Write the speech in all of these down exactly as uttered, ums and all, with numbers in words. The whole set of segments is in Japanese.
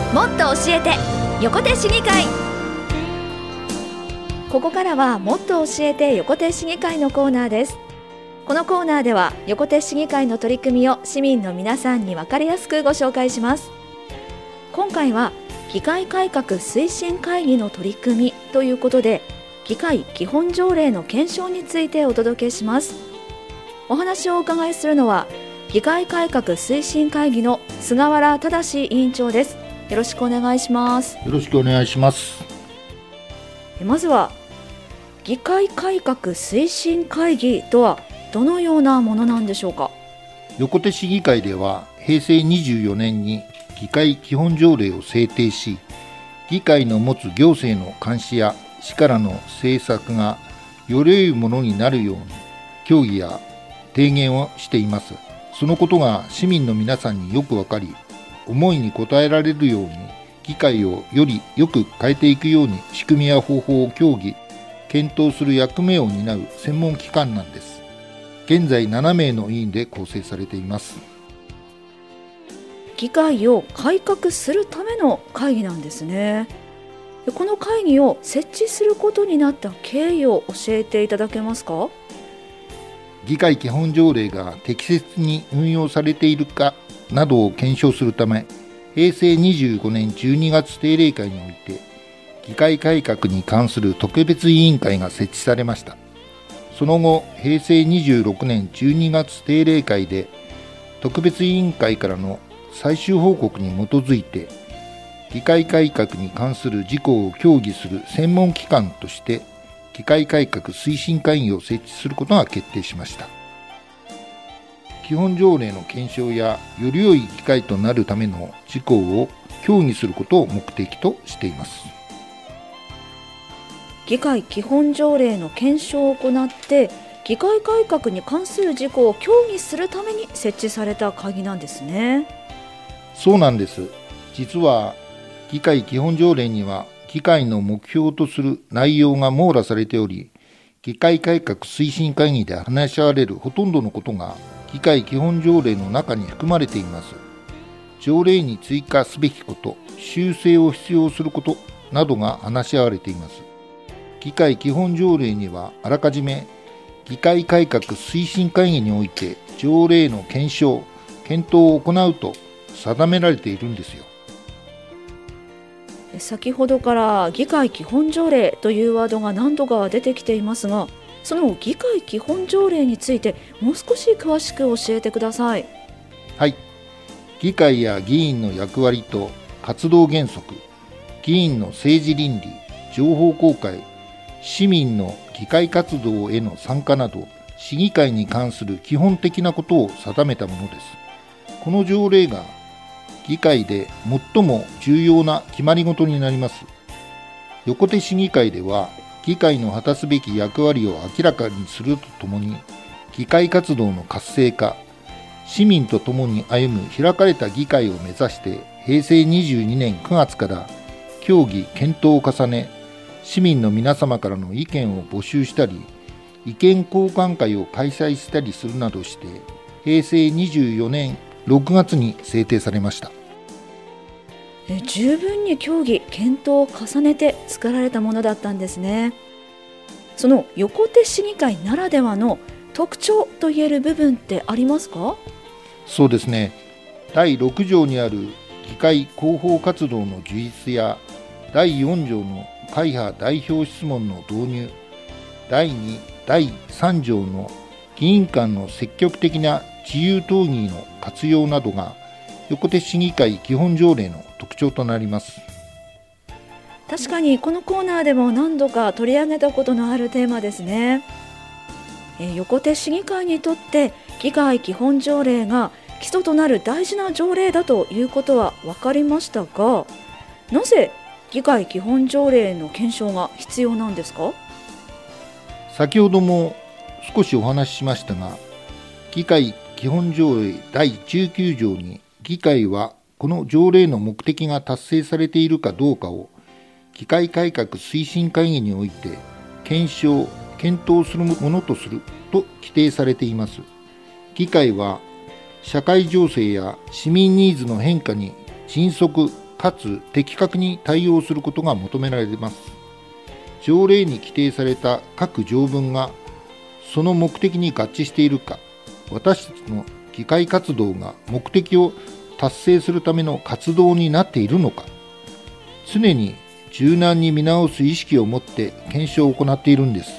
もっと教えて横手市議会。ここからはもっと教えて横手市議会のコーナーです。このコーナーでは横手市議会の取り組みを市民の皆さんに分かりやすくご紹介します。今回は議会改革推進会議の取り組みということで、議会基本条例の検証についてお届けします。お話をお伺いするのは議会改革推進会議の菅原正委員長です。よろしくお願いします。 よろしくお願いします。 まずは議会改革推進会議とはどのようなものなんでしょうか。 横手市議会ではへいせいにじゅうよねんに議会基本条例を制定し、議会の持つ行政の監視や市からの政策がより良いものになるように協議や提言をしています。そのことが市民の皆さんによくわかり、思いに応えられるように議会をよりよく変えていくように仕組みや方法を協議検討する役目を担う専門機関なんです。現在ななめいの委員で構成されています。 議会を改革するための会議なんですね。この会議を設置することになった経緯を教えていただけますか。 議会基本条例が適切に運用されているかなどを検証するため、へいせいにじゅうごねんじゅうにがつ定例会において議会改革に関する特別委員会が設置されました。その後、へいせいにじゅうろくねんじゅうにがつ定例会で特別委員会からの最終報告に基づいて議会改革に関する事項を協議する専門機関として議会改革推進会議を設置することが決定しました。基本条例の検証やより良い議会となるための事項を協議することを目的としています。 議会基本条例の検証を行って議会改革に関する事項を協議するために設置された会議なんですね。 そうなんです。実は議会基本条例には議会の目標とする内容が網羅されており、議会改革推進会議で話し合われるほとんどのことが議会基本条例の中に含まれています。条例に追加すべきこと、修正を必要することなどが話し合われています。議会基本条例にはあらかじめ議会改革推進会議において条例の検証・検討を行うと定められているんですよ。 先ほどから議会基本条例というワードが何度か出てきていますが、その議会基本条例についてもう少し詳しく教えてください。 はい。議会や議員の役割と活動原則、議員の政治倫理、情報公開、市民の議会活動への参加など、市議会に関する基本的なことを定めたものです。この条例が議会で最も重要な決まり事になります。横手市議会では、議会の果たすべき役割を明らかにするとともに、議会活動の活性化、市民と共に歩む開かれた議会を目指して、へいせいにじゅうにねんくがつから協議・検討を重ね、市民の皆様からの意見を募集したり、意見交換会を開催したりするなどして、へいせいにじゅうよねんろくがつに制定されました。 え十分に協議・検討を重ねて作られたものだったんですね。その横手市議会ならではの特徴といえる部分ってありますか？ そうですね。だいろくじょうにある議会広報活動の充実や、だいよんじょうの会派代表質問の導入、だいに、だいさんじょうの議員間の積極的な自由討議の活用などが横手市議会基本条例の特徴となります。 確かにこのコーナーでも何度か取り上げたことのあるテーマですね。え横手市議会にとって議会基本条例が基礎となる大事な条例だということは分かりましたが、なぜ議会基本条例の検証が必要なんですか？ 先ほども少しお話ししましたが、議会基本条例だいじゅうきゅうじょうに議会はこの条例の目的が達成されているかどうかを議会改革推進会議において検証・検討するものとすると規定されています。議会は社会情勢や市民ニーズの変化に迅速かつ的確に対応することが求められます。条例に規定された各条文がその目的に合致しているか、私たちの議会活動が目的を達成するための活動になっているのか、常に柔軟に見直す意識を持って検証を行っているんです。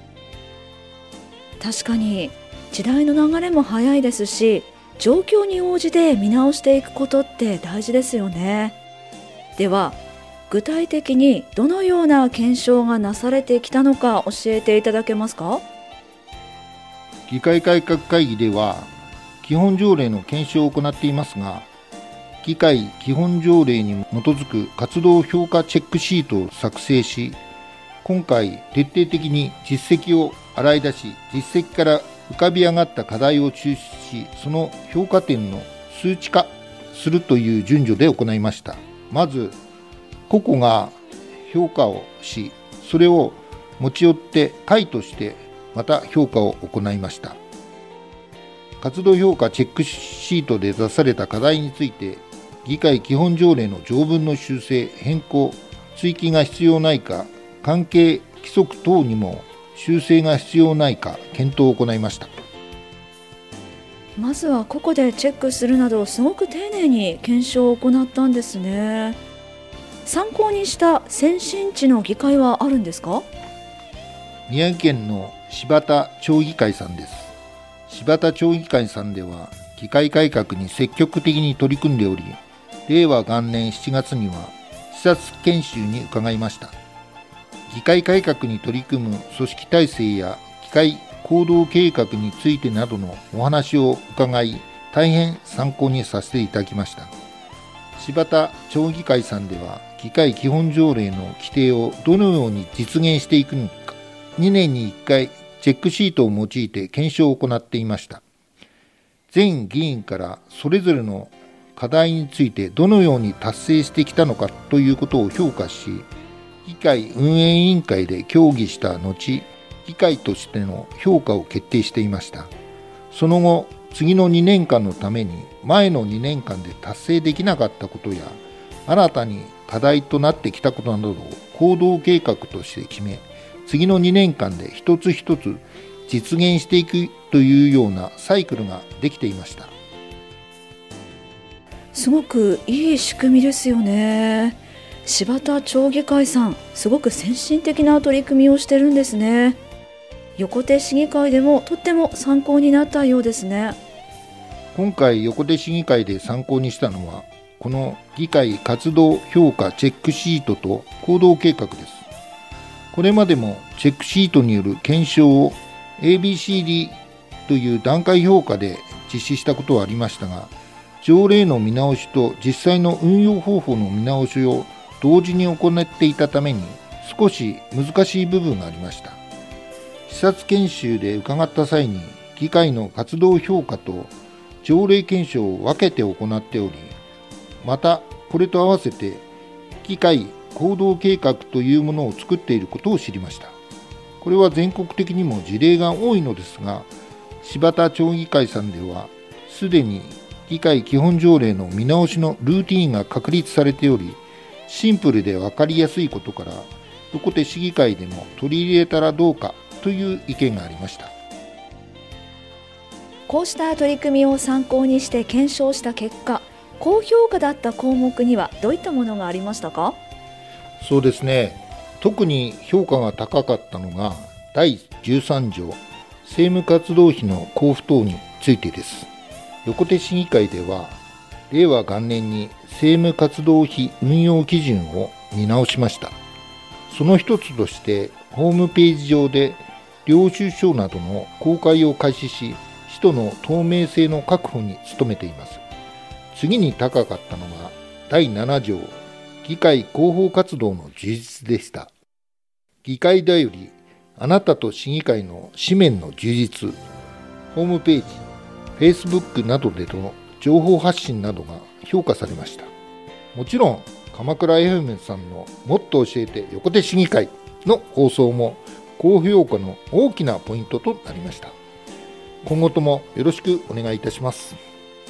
確かに時代の流れも早いですし、状況に応じて見直していくことって大事ですよね。では具体的にどのような検証がなされてきたのか教えていただけますか？ 議会改革会議では基本条例の検証を行っていますが、議会基本条例に基づく活動評価チェックシートを作成し、今回徹底的に実績を洗い出し、実績から浮かび上がった課題を抽出し、その評価点の数値化するという順序で行いました。まず個々が評価をし、それを持ち寄って会としてまた評価を行いました。活動評価チェックシートで出された課題について、議会基本条例の条文の修正、変更、追記が必要ないか、関係規則等にも修正が必要ないか検討を行いました。 まずは個々でチェックするなど、すごく丁寧に検証を行ったんですね。参考にした先進地の議会はあるんですか？ 宮城県の柴田町議会さんです。柴田町議会さんでは議会改革に積極的に取り組んでおり、れいわ元年しちがつには視察研修に伺いました。議会改革に取り組む組織体制や議会行動計画についてなどのお話を伺い、大変参考にさせていただきました。柴田町議会さんでは議会基本条例の規定をどのように実現していくのか、にねんにいっかいチェックシートを用いて検証を行っていました。全議員からそれぞれの課題についてどのように達成してきたのかということを評価し、議会運営委員会で協議した後、議会としての評価を決定していました。その後、次のにねんかんのために前のにねんかんで達成できなかったことや、新たに課題となってきたことなどを行動計画として決め、次のにねんかんで一つ一つ実現していくというようなサイクルができていました。 すごくいい仕組みですよね。柴田町議会さん、すごく先進的な取り組みをしてるんですね。横手市議会でもとっても参考になったようですね。 今回横手市議会で参考にしたのは、この議会活動評価チェックシートと行動計画です。これまでもチェックシートによる検証を エービーシーディー という段階評価で実施したことはありましたが、条例の見直しと実際の運用方法の見直しを同時に行っていたために少し難しい部分がありました。視察研修で伺った際に、議会の活動評価と条例検証を分けて行っており、またこれと合わせて議会行動計画というものを作っていることを知りました。これは全国的にも事例が多いのですが、柴田町議会さんではすでに議会基本条例の見直しのルーティーンが確立されており、シンプルで分かりやすいことから、横手市議会でも取り入れたらどうかという意見がありました。 こうした取り組みを参考にして検証した結果、高評価だった項目にはどういったものがありましたか？ そうですね。特に評価が高かったのがだいじゅうさん条、政務活動費の交付等についてです。横手市議会ではれいわ元年に政務活動費運用基準を見直しました。その一つとしてホームページ上で領収書などの公開を開始し、使途の透明性の確保に努めています。次に高かったのがだいなな条、議会広報活動の充実でした。議会だよりあなたと市議会の紙面の充実、ホームページ、Facebook などでの情報発信などが評価されました。もちろん鎌倉 エフエム さんのもっと教えて横手市議会の放送も高評価の大きなポイントとなりました。今後ともよろしくお願いいたします。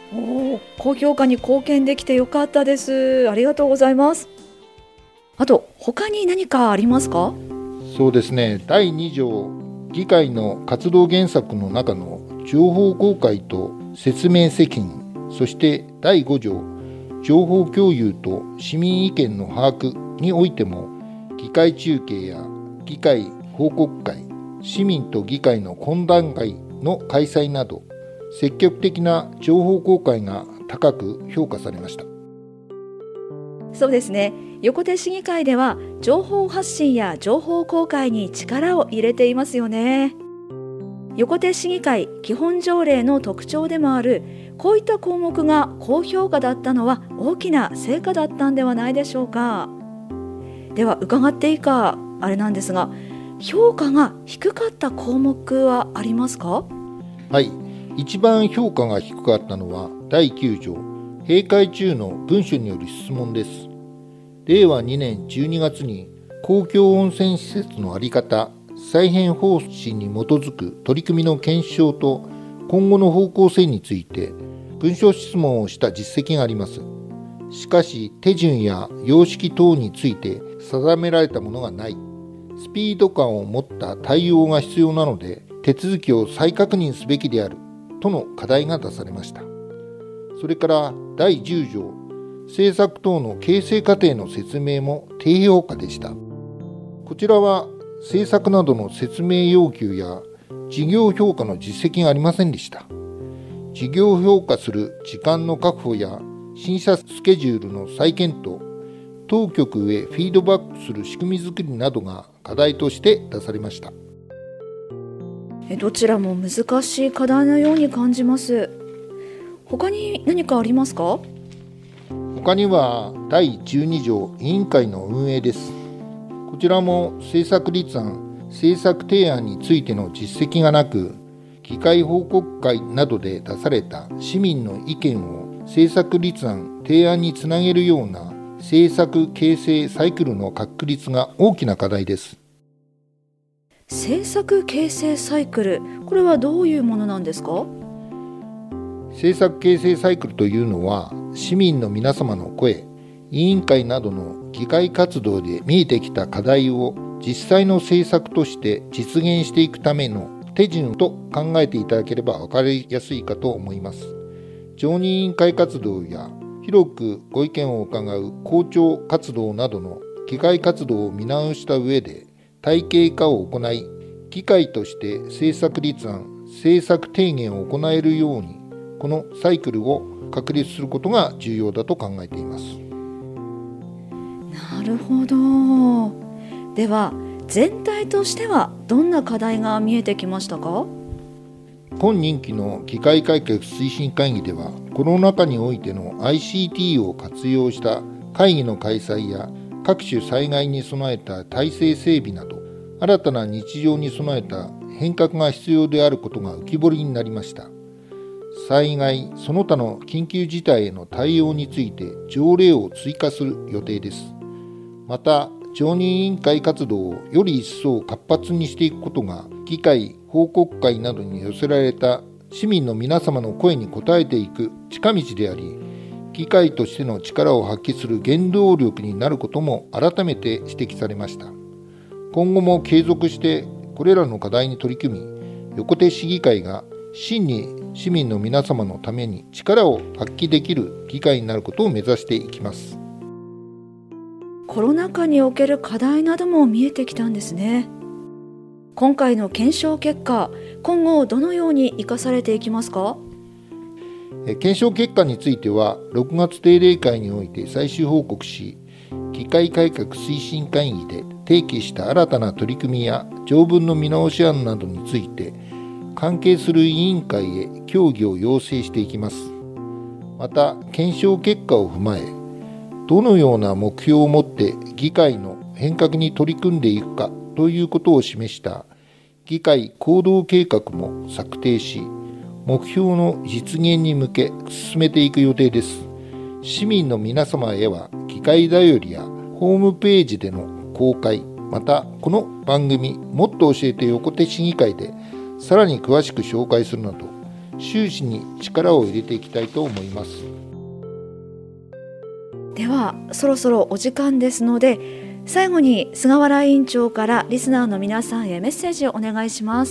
おー、高評価に貢献できてよかったです。ありがとうございます。あと他に何かありますか？ そうですね、だいに条議会の活動原則の中の情報公開と説明責任、そしてだいご条情報共有と市民意見の把握においても、議会中継や議会報告会、市民と議会の懇談会の開催など、積極的な情報公開が高く評価されました。 そうですね、横手市議会では情報発信や情報公開に力を入れていますよね。横手市議会基本条例の特徴でもあるこういった項目が高評価だったのは大きな成果だったんではないでしょうか。では伺っていいかあれなんですが、評価が低かった項目はありますか？ はい、一番評価が低かったのはだいきゅう条閉会中の文書による質問です。れいわにねんじゅうにがつに公共温泉施設の在り方再編方針に基づく取り組みの検証と今後の方向性について文書質問をした実績があります。しかし手順や様式等について定められたものがない、スピード感を持った対応が必要なので手続きを再確認すべきであるとの課題が出されました。それからだいじゅう条政策等の形成過程の説明も低評価でした。こちらは政策などの説明要求や事業評価の実績がありませんでした。事業評価する時間の確保や審査スケジュールの再検討、当局へフィードバックする仕組み作りなどが課題として出されました。 どちらも難しい課題のように感じます。他に何かありますか？ 他にはだいじゅうに条委員会の運営です。こちらも政策立案、政策提案についての実績がなく、議会報告会などで出された市民の意見を政策立案、提案につなげるような政策形成サイクルの確立が大きな課題です。 政策形成サイクル、これはどういうものなんですか？ 政策形成サイクルというのは、市民の皆様の声、委員会などの議会活動で見えてきた課題を実際の政策として実現していくための手順と考えていただければ分かりやすいかと思います。常任委員会活動や広くご意見を伺う公聴活動などの議会活動を見直した上で体系化を行い、議会として政策立案、政策提言を行えるように、このサイクルを確立することが重要だと考えています。 なるほど。では全体としてはどんな課題が見えてきましたか？ 今任期の議会改革推進会議では、コロナ禍においての アイシーティー を活用した会議の開催や各種災害に備えた体制整備など、新たな日常に備えた変革が必要であることが浮き彫りになりました。災害その他の緊急事態への対応について条例を追加する予定です。また常任委員会活動をより一層活発にしていくことが、議会報告会などに寄せられた市民の皆様の声に応えていく近道であり、議会としての力を発揮する原動力になることも改めて指摘されました。今後も継続してこれらの課題に取り組み、横手市議会が真に市民の皆様のために力を発揮できる議会になることを目指していきます。 コロナ禍における課題なども見えてきたんですね。今回の検証結果、今後どのように生かされていきますか？ 検証結果についてはろくがつ定例会において最終報告し、議会改革推進会議で提起した新たな取り組みや条文の見直し案などについて関係する委員会へ協議を要請していきます。また検証結果を踏まえ、どのような目標を持って議会の変革に取り組んでいくかということを示した議会行動計画も策定し、目標の実現に向け進めていく予定です。市民の皆様へは議会だよりやホームページでの公開、またこの番組もっと教えて横手市議会でさらに詳しく紹介するなど、 収支に力を入れていきたいと思います。 ではそろそろお時間ですので、最後に菅原委員長からリスナーの皆さんへメッセージをお願いします。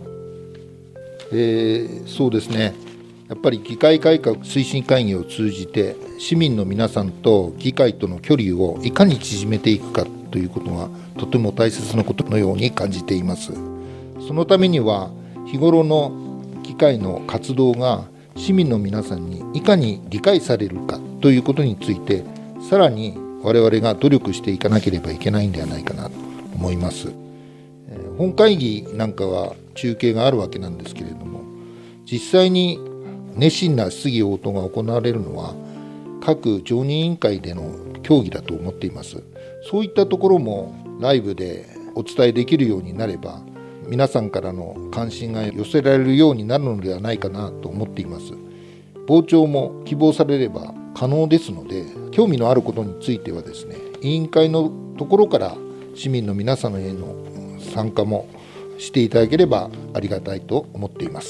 えー、そうですね、やっぱり議会改革推進会議を通じて市民の皆さんと議会との距離をいかに縮めていくかということがとても大切なことのように感じています。そのためには日頃の議会の活動が市民の皆さんにいかに理解されるかということについて、さらに我々が努力していかなければいけないんではないかなと思います。本会議なんかは中継があるわけなんですけれども、実際に熱心な質疑応答が行われるのは各常任委員会での協議だと思っています。そういったところもライブでお伝えできるようになれば、皆さんからの関心が寄せられるようになるのではないかなと思っています。傍聴も希望されれば可能ですので、興味のあることについてはですね、委員会のところから市民の皆様への参加もしていただければありがたいと思っています。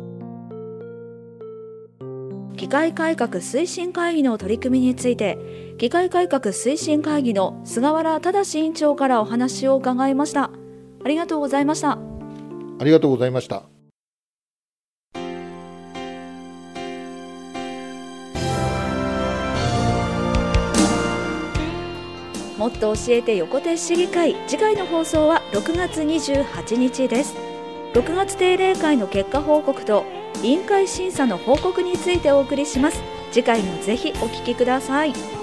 議会改革推進会議の取り組みについて、議会改革推進会議の菅原正委員長からお話を伺いました。ありがとうございました。 ありがとうございました。 もっと教えて横手市議会、次回の放送はろくがつにじゅうはちにちです。ろくがつ定例会の結果報告と委員会審査の報告についてお送りします。次回もぜひお聞きください。